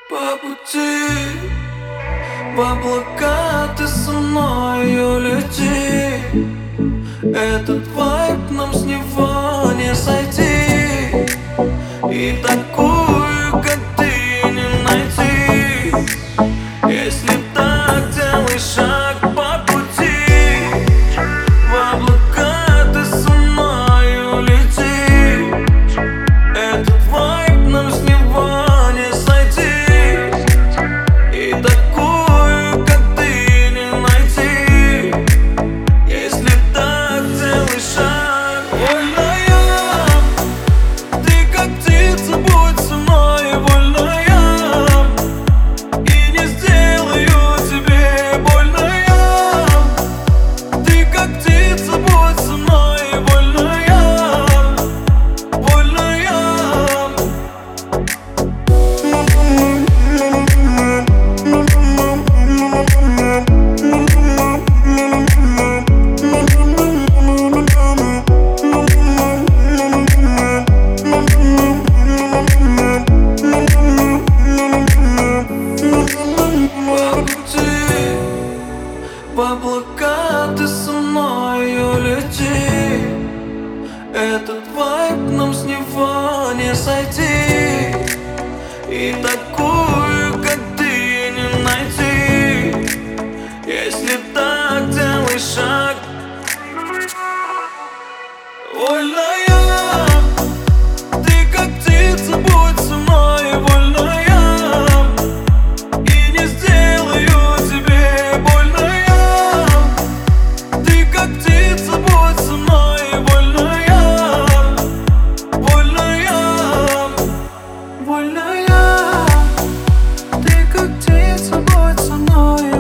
По пути в облака ты со мною лети. Этот вайб нам с него не сойти. И такую, как ты, не найти. Если так, делай шаг по пути. В облака ты со мною лети. Этот вайб нам с него не сойти. И такую, как ты, не найти. Если так, делай шаг. Вольная, ты как птица, будь со мной. Вольная, и не сделаю тебе больная. Ты как птица, будь со мной. Вольная, вольная. В облака ты со мною лети. Этот вайб нам с него не сойти. И такую, как ты, не найти. Если так, делай шаг. Вольная, ты как птица, будь со мной. Вольная, и не сделаю тебе больная. Ты как птица, будь со мной. Вольная, вольная, вольная. Ты как птица, будь со мной.